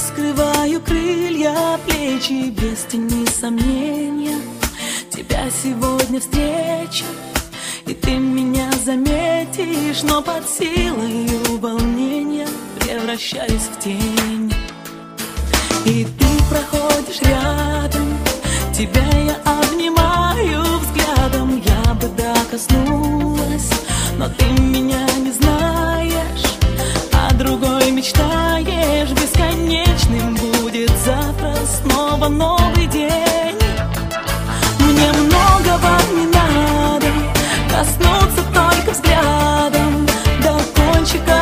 раскрываю крылья, плечи без тени сомнения. Тебя сегодня встречу, и ты меня заметишь, но под силою волнения превращаюсь в тень. И ты проходишь рядом, тебя я обнимаю взглядом. Я бы коснулась, но ты меня не знаешь, а другой мечтаешь. Бесконечным будет завтра снова новый день. Мне многого не надо, коснуться только взглядом до кончика